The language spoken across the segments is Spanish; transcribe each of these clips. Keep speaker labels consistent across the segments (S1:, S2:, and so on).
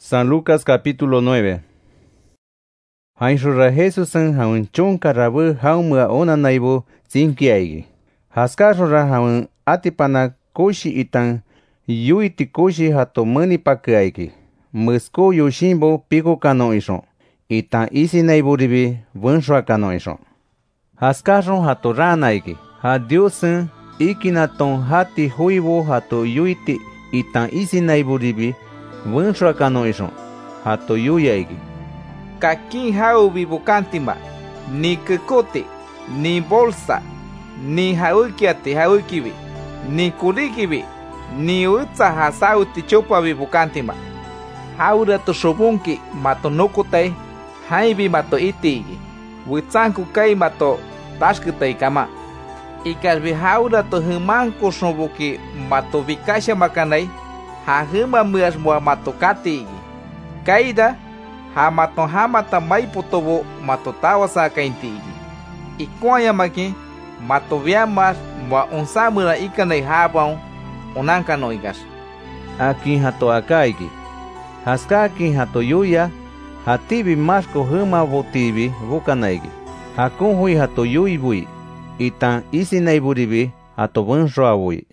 S1: San Lucas capítulo 9. Hainshura Jesusen haun chonka rabu haumua ona naibu zinkiaigi. Haskashura haun atipana koshi itan yuiti koshi hato mani pakiaigi. Musko yoshimbo piko kano ishon. Itan isi naibu ribi vunshua kano ishon. Haskashon hato ranaigi. Ha Diosen ikinaton hati huibo hato yuiti itan isi naibu ribi vunshua kano ishon. Hato yuyaigi.
S2: Kakin haubi bukantimba, ni kekote, ni bolsa, ni haukiate haukibi, ni kurikibi, ni utsa hasauti chopabi bukantimba. Haura to shobunki mato nokotai, haibi mato itigi, witsanku kai mato tashkutai kama. Ikarbi haura to humanko shobuki mato vikasha makanai, hahuma muas mua mato katigi. Kaida hamaton hamata mai putobo matotawa sa kaintigi. Ikuanya maki matoviamas mua unsamura ikanai habang unanka noigas.
S1: Aki hato akaigi. Haskaki hato yuya hatibi masko huma botibi bukanaigi. Hakun hui hato yui bui. Itan isi naiburibi hato vunshua bui.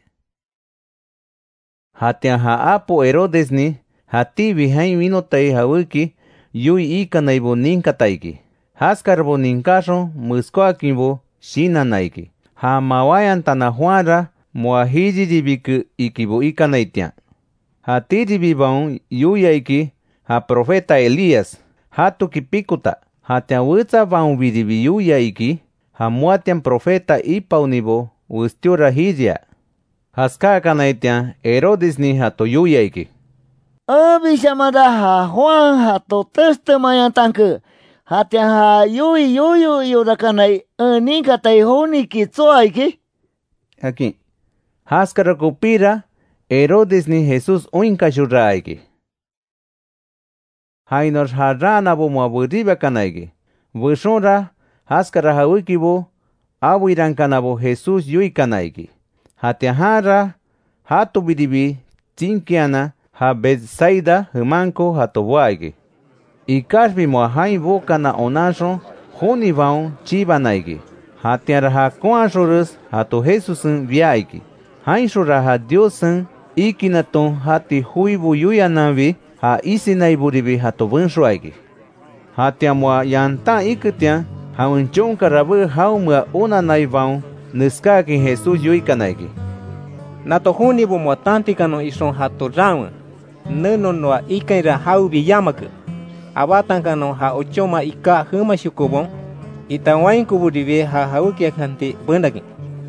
S1: Hatian haapo Herodes ni hatibi hain vinotai hawiki yui ikanaibo ninkataiki. Haskarbo ninkashon muskoakinbo shinanaiki. Ha mawayan tanahuara muahiji ribiku ikibo ikanaitian. Ha tiribibaun yuyaiki ha profeta Elías. Hatu kipikuta. Hatian witsa baun biribi yuyaiki. Ha muatian profeta ipaunibo ustiura hiria. Haska kanaitian Herodes ni hatu yuyaiki.
S3: Abi shamada ha Juan hato testamayan tanke. Hatian ha yui yurakanai ninka tai honi ki tsoaiki.
S1: Aquí. Haskara kupira Herodes ni Jesus oinka shuraiki. Hainor harana bo muaburiba kanaigi. Vushonra haskara hawikibo awiran kanabo Jesus yui kanaigi. Hatian hara hatu bidibi tinkiana ha Betsaida humanko hatobuaigi. Ikashbi moahain boka na onashon honivaun chibanaigi. Hatiara ha koanshorus hato Jesusen viaigi. Hainshora ha Diosen ikinaton hati huibu yuyanavi ha isinaiburibi hato vunshuaigi. Hatiamua yantan ikutian ha unchonka rabu haumua onanaivaun niskaki Jesus yuikanaigi.
S4: Nato hunibu motantikano ishon hato raun. Neno noa ikaira haubi yamaku. Abatankano ha ochoma ika huma shukubon. Itanwain kuburibe ha haukia kanti bendaki.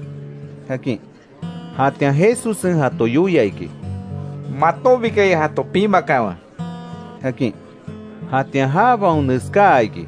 S1: Aquí. Hatian Jesusen hato yuyaiki.
S2: Matobika hato pima kawa.
S1: Aquí. Hatian haba uniskaiki.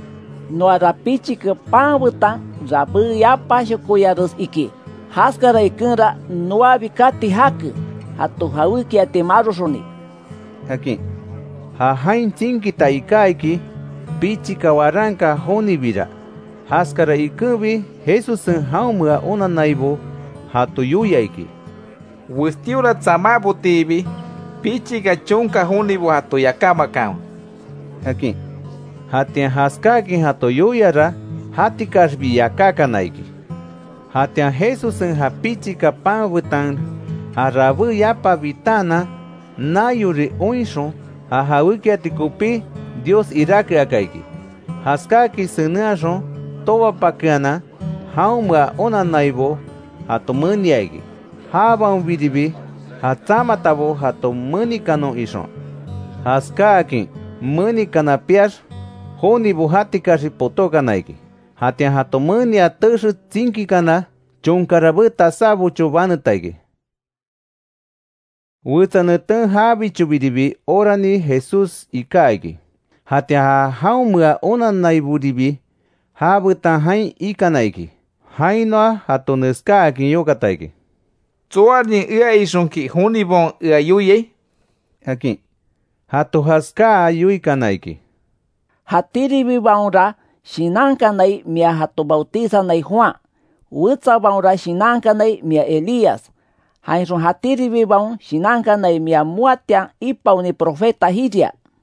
S3: No rapichi ke pavuta rabu yapa shukuyarus iki. Haskara ikunra nuabi kati haku. Hato hauki atemarushoni.
S1: Aquí. Ha hain tinki taikaiki pichi kawaranka honibira. Haskara ikubi Jesusen haumua onanaibo hato yuyaiki.
S2: Wistiura tsamabu tibi pichi gachonka honibo hato yakama kawa.
S1: Aquí. Hatian haskaki hato yuyara hatikashbi yakakanaiki. Hatian Jesusen ha pichi kapanvutan ha rabu yapa vitana nayuri oinshon ha hawiki atikupi Dios iraki akaiki. Haskaki senuashon toba pakiana haumua onanaibo hato muniaigi. Haban vidibi hatsamatabo hato munikano ishon. Haskaki munikana piash honibu hatikashi potokanaiki. Hatian hato munia tushu tsinkikana chonkarabu tasabu chubanutaigi. Witsanetun habi chubidibi orani Jesus ikaigi. Hatian haumua onanaiburibi habutan hain ikanaigi. Hainoa hato neskaaki yokataigi.
S2: Tsoarni ua ishonki honibon ua yuye.
S1: Aquí. Hato haska yuikanaigi.
S3: Hatiribi baunra shinankanai mia hato bautizanai Juan. Witsa baunra shinankanai mia Elías. Hainson hatiribi baun shinankanai mia muatian ipauni profeta hiria.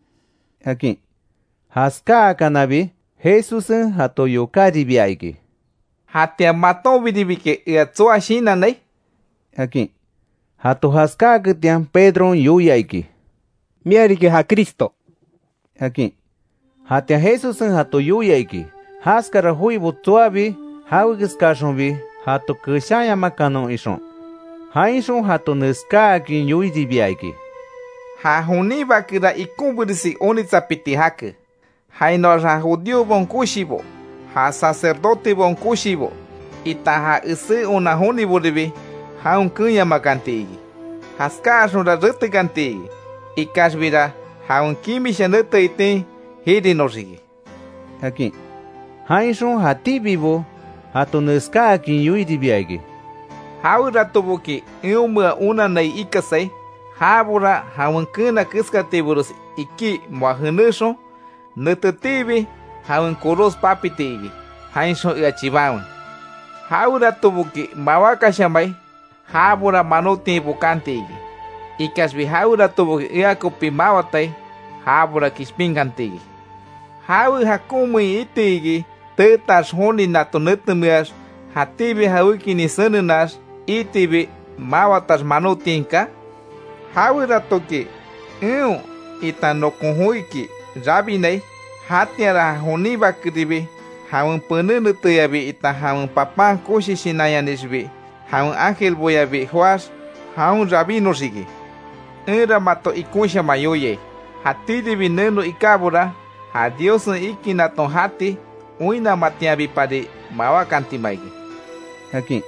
S1: Aquí. Haska kanabi Jesusen hato yokaribi aiki.
S2: Hatia mato vidibike iatsua shina nei.
S1: Aquí. Hato haska ketian Pedro yuyaiki.
S4: Miarike ha Cristo.
S1: Aquí. Hatia Jesusen hato yuyaiki. Haskara hui butsuabi hawigiskashonbi hato kushaya makano ishon. Haishon hato neska akin yuidibi aiki.
S2: Ha huni bakira ikumbirisi onitsapiti hake. Hainor ha judío bon kushibo. Ha sacerdote bon kushibo. Ita ha isi una huni buribi. Ha un kunya makantigi. Haskashon ra rutikantigi. Ikashbira ha un kimisha nutaiti hiri norsigi.
S1: Aquí. Haishon hati vivo hato neska akin yuidibi aiki.
S2: Haura tubuki iumua una nei ikasei. Habura haun kuna kiskatiburus iki muahunushon. Nututibi haun kuros papitigi. Hainshon iachibaun. Haura tubuki mawakashamai. Habura manuti bukantigi. Ikasbi haura tubuki iakupi mawatai. Habura kispingantigi. Hawi hakumi itigi. Tetas honi natunutumias. Hatibi hawiki nisenunas. Itibi mawatas manutinka. Hawira toki itano kunhuiki rabinei hatiara honiba kribi haun penunu tuyabi ita haun papa kushi sinayanisbi haun ángel boyabi huas haun rabino sigi era mato ikusha mayoye hatidibi nenu ikabura ha Dios ikinaton hati uina matiabi pari mawakanti maigi.
S1: Aquí.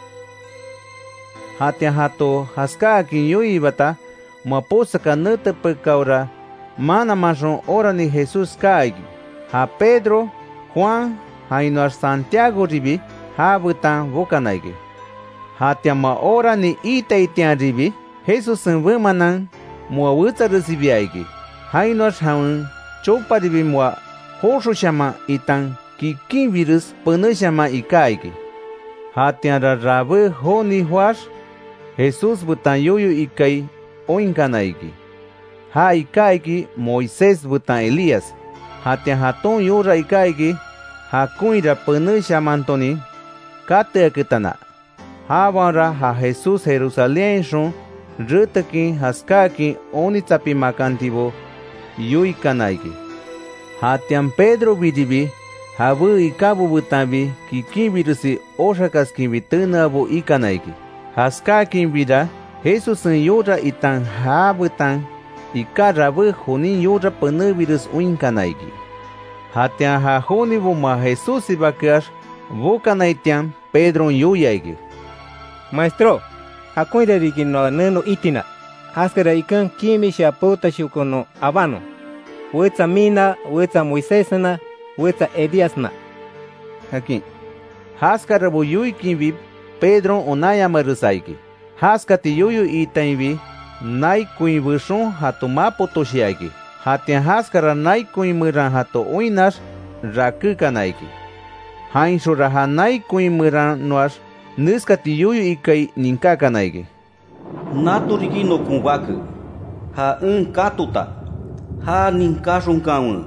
S1: Hatia hato haska akin yui bata maposa kanete pekaura mana mashon ora ni Jesus kaigi. Ha Pedro, Juan, ha inuar Santiago ribi ha butan vokanaigi. Hatia ma ora ni ita itian ribi Jesus en vumanan mua wuta recibi aigi. Ha inuar haun chopa ribi mua hosho shama itan kikin virus pene shama ikaigi. Hatia rabe honi huas Jesus butan yuyu ikai oinkanaiki. Ha ikaiki Moisés butan Elías. Hatia haton yura ikaiki ha kuira pene shamantoni kate kitana. Ha vanra ha Jesus Jerusalén shon rutaki haskaki onitsapi makantibo yui kanaiki. Hatian Pedro bidibi habu ikabu butanbi kikibirusi oshakaski bitunabo ikanaiki. Haskakin vida Jesus en yura itan habutan ikarabu honi yura penevirus uinkanaiki. Hatian ha honi buma Jesus ibakar vokanaitian Pedro yuyaigi.
S4: Maestro, hakuira riki no neno itina. Haskara ikan kimi shapota shukono abano. Wetsa mina, wetsa Moisésna, wetsa Eliasna.
S1: Aquí. Haskara bu yuikin vib Pedro onaya marusaiki. Haskati yuyu itainvi nai kuin bushon hato mapo toshiaki. Hatian haskara nai kuin muran hato uinas rakukanaiki. Hainsho raha nai kuin muran noas nuskati yuyu ikai ninkakanaiki.
S5: Naturiki no kunwaku. Ha katuta. Ha ninkashon kaun.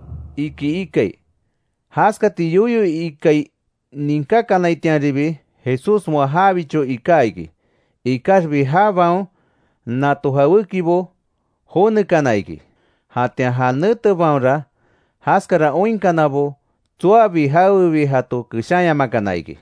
S1: Iki ikai. Haskati yuyu ikai ninkakanaitian ribi Jesus mohabicho ikaiki. Ikashbi habao nato hawikibo honekanaiki. Hatian hanete baura haskara oinkanabo tuabi hawibi hato kushaya makanaiki.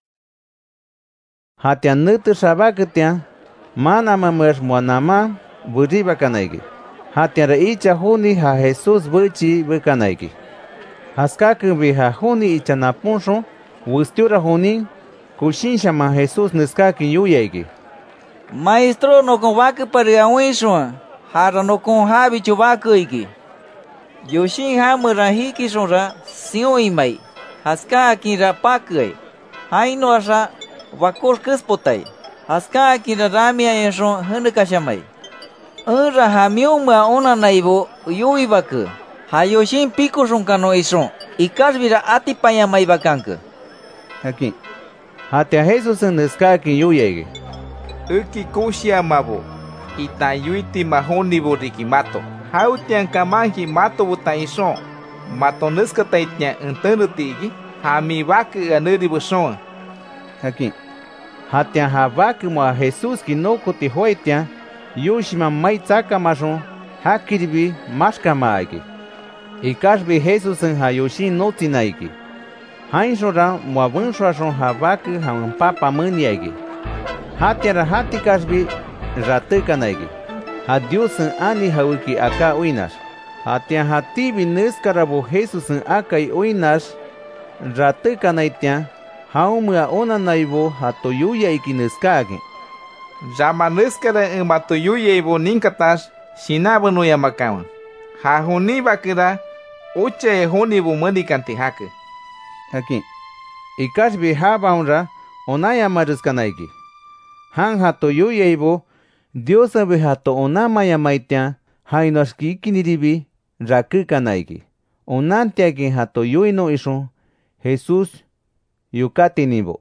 S1: Hatian nete shabaketian mana mamer muanama buriba kanaiki. Hatian reicha honi ha Jesus buchi bekanaiki. Haskakubi ha honi ichanaponsho wustiura honi kushin shama Jesus neskaki yuyaiki.
S3: Maestro no konwake pariawisho hara no konhabi chubakuiki. Yoshin hamura hiki shonra sioimai haskaki rapakai. Haino asha wakor kuspotai. Haskaki ramia yeshon hunukashamai. Unra hamiuma ona naibo yuibaku. Hayoshin pico shonkano ishon. Ikashbira atipayamai bakanku.
S1: Aquí. Hatia Jesus neskaki yuyaiki.
S2: Uki kushia mabo. Itayuiti mahoni borikimato. Hautian kamanki mato buta ison. Mato nuska taitnya entenutigi. Hami vaca aneri buson.
S1: Aqui. Hatian havaca moa Jesus que no kuti hoitian. Yushima mai tsaka majon. Hakiribi maskamaiki. Ikashbi Jesus en hayoshin no tinaiki. Hainjora moa vanshon havaca han papa maniagi. Hatiara hati kashbi ratukanaigi. Hadiusen ani hawiki aka uinas. Hatian hatibi neskarabo Jesusen akai uinas. Ratukanaitian. Haumua ona naibo hatoyuya iki neskagi.
S2: Jama neskara en matoyuya ibo ninkatas. Shinabo no yamakawan. Hahuni bakira. Uche honibo manikanti hake.
S1: Aquí. Ikashbi habaunra. Onaya maruskanaiki. Han hatoyuya ibo. Dios sabe hato onama yamaitian. Hainoshki ikiniribi. Rakukanaiki. Onantiaki hatoyui no ishon. Jesus. Yukati nibo.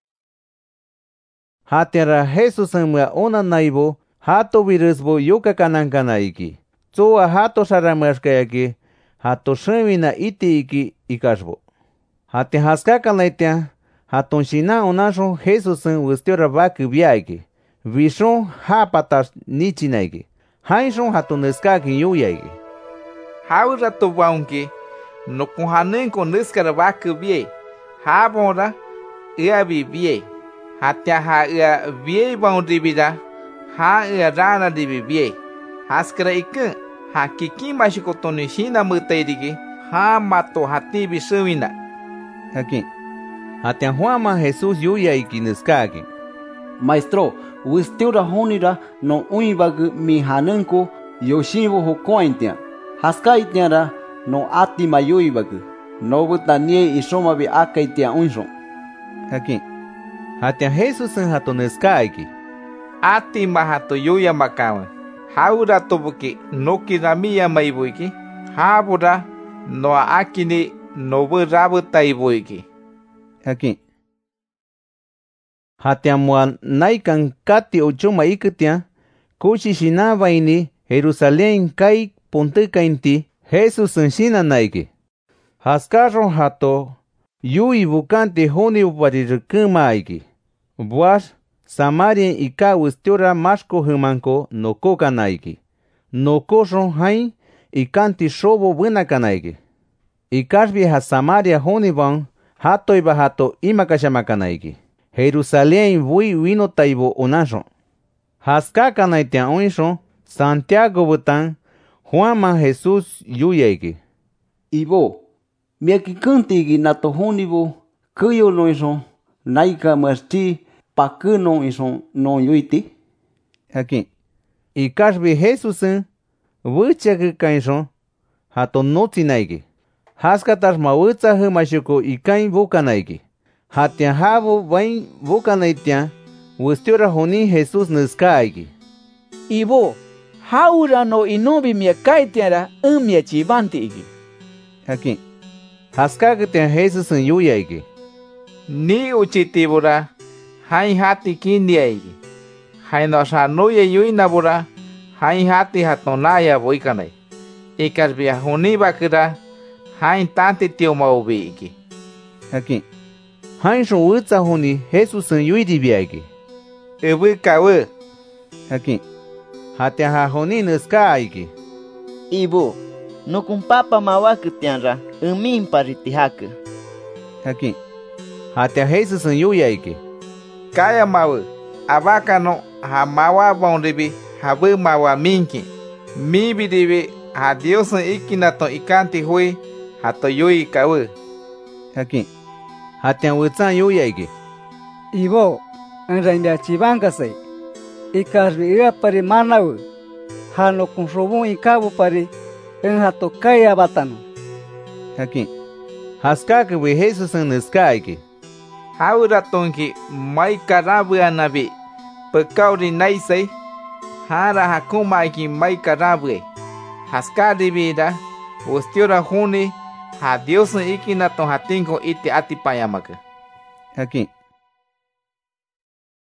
S1: Hatiara Jesus mua ona naibo. Hato virusbo yuka kanankanaiki. Tsoa hato sharamashkayaki. Hato shemina iti iki ikashbo. Hati haskakanaitian. Haton shina onashon Jesus wistiora vaku viaiki. Vishon hapatas nichinaiki. Hainshon haton neskaki yuyaiki.
S2: Haura to vaunki. No kuhanenko neskara vaku vie. Habora ia vivie. Hatia ha ia vie vaundibida. Ha ia rana divivie. Haskara ikan. Ha kiki mashikotoni shina mutairigi. Ha mato hati bisumina.
S1: Aquí. Hatia Juama Jesus yuyaiki neskaki.
S6: Maestro, wistiura honira no uibagu mi hanenko yoshibo hokointia. Haskaitiara no ati mayuibagu. No butanie isoma bi akaitia unshon.
S1: Aquí. Hatia Jesus en hatoneskaiki.
S2: Ati mahato yuya makawan. Haura tobuki no kinamiya maibuiki. Habura no akini no burabu taibuiki.
S1: Aquí. Hatia muan naikan kati ochoma ikutia. Kushi shinaba ini Jerusalén kai puntuka inti. Jesus en shina naiki. Haskaron hato yui bukanti honi uparirukuma aiki. Buas Samarien ika wistiora mashko humanko no koka naiki. No koshon hain ikanti shobo buena kanaiki. Ikashbi ha Samaria honi van hato iba hato imakashamakanaiki. Jerusalén vui wino taibo onashon. Haskaka naitian onshon Santiago butan Juama Jesus yuyaiki.
S6: Ibo. Miaki kantigi nato honibo kuyo loison naika masti pakunon ison non yuiti.
S1: Aquí. Ikashbi Jesusen wuchak kainson hato noti naiki. Haskatas mawutsa humashuko ikain bukanaiki. Hatian habo vain bukanaitian wustiora honi Jesus neskaiki.
S3: Ibo, haura no inobi miakaitiara miachivanti iki.
S1: Aquí. Haskakitian Jesus en yuyaiki.
S2: Ni uchitibura. Hain hati kindiaiki. Hain oshanuye yuinabura. Hain hati hatonaya boikanai. Ikashbia huni bakira. Hain tanti tio maubiiki.
S1: Aquí. Hain shon wutsa honi Jesus en yuidibiaiki.
S2: Ebu kawe.
S1: Aquí. Hatian ha honi neskaiki.
S7: Ibu. No kumpapa mawakutianra umin paritihake.
S1: Aquí. Hatia Jesus en yuyaiki.
S2: Kaya mawe. Abaka no ha mawa bonribi habu mawa minki. Mibi ribi ha Dios ikinato ikanti hui hato yui kawe.
S1: Aquí. Hatia wutsan yuyaiki.
S8: Ibo en reinda chivangase. Ikasbi ia pari manawe. Hano kunrobun ikabu pari en hato kaya batano.
S1: Aquí. Haskaka we Jesus en neskaiki.
S2: Haura tonki mai karabu anabi. Pekauri naisei. Hara hakuma iki mai karabu. Haskari vida. Ustiora huni. Ha Dios ikinato hatinko iti atipayamaka.
S1: Aquí.